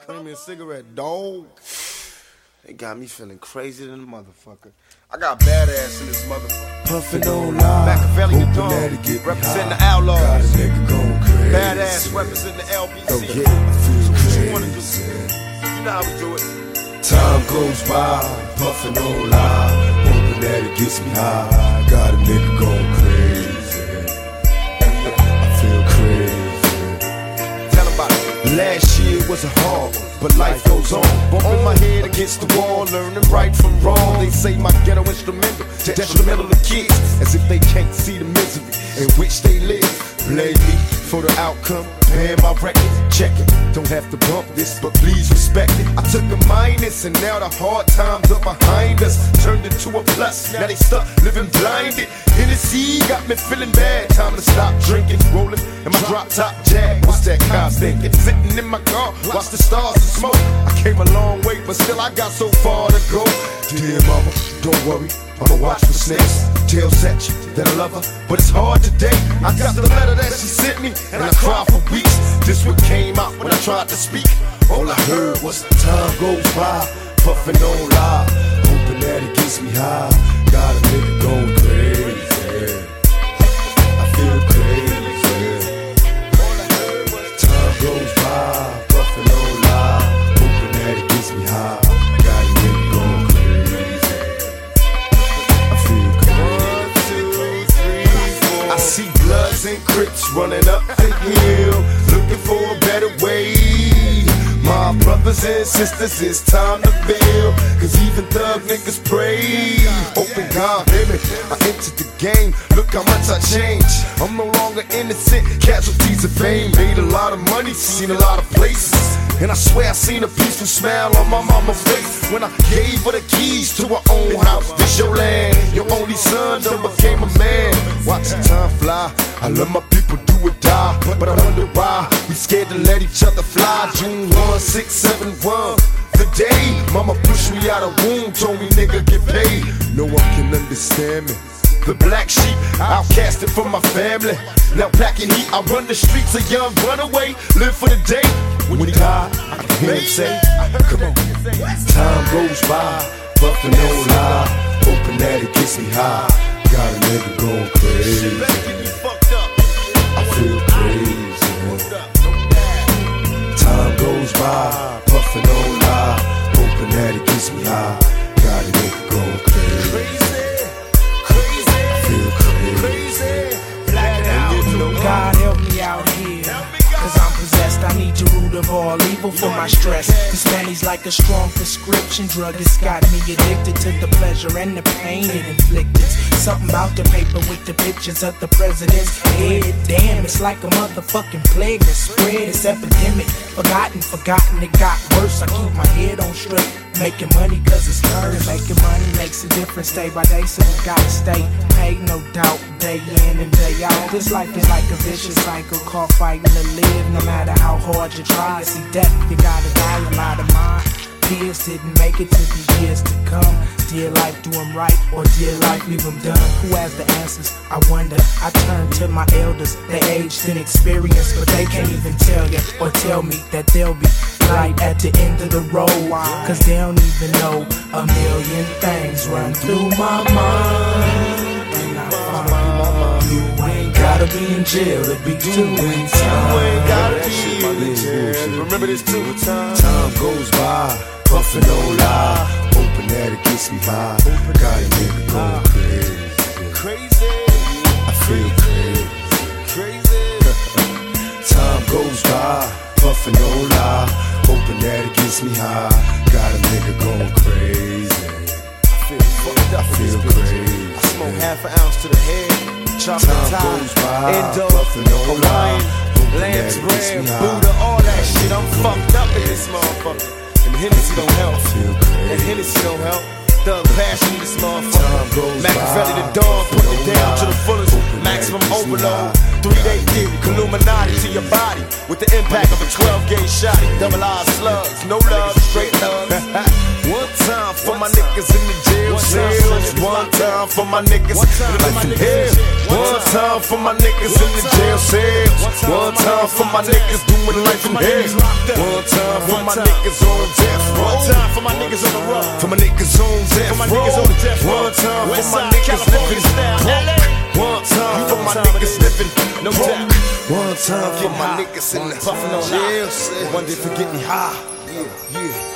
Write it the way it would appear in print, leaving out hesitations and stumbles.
Bring me a cigarette, dog. They got me feeling crazy than a motherfucker. I got badass in this motherfucker. Puffin' on live, Machiavelli the Dawn, representing the Outlaws. Got a nigga going crazy. Badass representing the LBC. Oh yeah, I feel What crazy. you wanna do? You know how we do it. Time goes by, puffin' on live, hoping that it gets me high. Got a nigga going crazy. I feel crazy. Tell 'em about it. Last year was a hard one, but life goes on. Bumping my head against the wall, learning right from wrong. They say my ghetto instrumental, detrimental to kids, as if they can't see the misery in which they live. Blame me for the outcome, paying my record, check it. Don't have to bump this, but please respect it. I took a minus, and now the hard times are behind us. Turned into a plus, now they stuck living blinded. Hennessy got me feeling bad, time to stop drinking. Rolling in my drop top Jag, what's that cop thinking? Sitting in my car, watch the stars and smoke. I came a long way, but still I got so far to go. Dear mama, don't worry, I'ma watch for snakes. Tell Satch that I love her, but it's hard today. I got the letter that she sent me, and I cried for weeks. This what came out when I tried to speak. All I heard was time goes by, puffin' on live, hoping that it gets me high. Got a nigga going crazy. I feel crazy. Time goes by, puffin' on live, hoping that it gets me high. Got a nigga going crazy. I feel crazy. I see Bloods and Crips running up the hill, looking for a better way. My brothers and sisters, it's time to build, cause even thug niggas pray. Open God, baby, I entered the game, look how much I changed. I'm no longer innocent, casualties of fame. Made a lot of money, seen a lot of places, and I swear I seen a peaceful smile on my mama's face when I gave her the keys to her own house. This your land, your only son done became a man. Watching time fly, I love my people do or die, but I wonder why we scared to let each other fly. June 1, 671, the day mama pushed me out of womb, told me nigga get paid. No one can understand me, the black sheep, outcasted from my family. Now packing heat, I run the streets, a young runaway, live for the day. When he died, I can hear him say, come on. Time goes by, puffin' on live, hoping that it gets me high. Got a nigga going crazy. I feel crazy. Time goes by, puffin' on live, hoping that it gets me high. Got a nigga going crazy. I feel crazy. God help me out here, cause I'm possessed. I need your root of all evil for my stress. This money's like a strong prescription drug. It's got me addicted to the pleasure and the pain it inflicted. Something about the paper with the pictures of the president's head. Damn, it's like a motherfucking plague that spread. It's epidemic, forgotten, it got worse. I keep my head on straight, making money cause it's current. Making money makes a difference day by day, so we gotta stay paid, no doubt, day in and day out. This life is like a vicious cycle, called fighting to live. No matter how hard you try, you see death, you gotta die. A lot of mine peers didn't make it to the years to come. Dear life, do them right, or dear life, leave them done. Who has the answers? I wonder. I turn to my elders, they aged in experience, but they can't even tell you or tell me that they'll be light at the end of the road, cause they don't even know a million things run through my mind. And I find you ain't gotta be in jail to be doing time. You ain't gotta be in jail. Remember this too. Time goes by, puffin' on live, hoping that it gets me high. Got a nigga going crazy. I feel crazy. Time goes by, puffin' on live, hoping that it gets me high. Got a nigga going crazy. I feel crazy. I smoke half an ounce to the head, chocolate tie, Indo, Hawaiian, lamb's bread, Buddha, all that shit. I'm fucked up in this motherfucker. And Hennessy don't help. And Hennessy don't help. Thug passion in this motherfucker. Machiavelli the Dawn, put it down to the fullest. Maximum overload. 3-day theory, Illuminati to your body with the impact of a 12-gauge shot. Double R slugs, no love, straight love. One time for my niggas in the jail cells. One time for my niggas life in hell. One time for my niggas in the jail cells. One time for my niggas doing life in hell. One time for my niggas on death row. One time for my niggas on the road. For my niggas on death row. One time for my niggas living broke. One time for my niggas living no doubt. One time for my niggas in the puffin' on jail cell. One day for getting high. Yeah.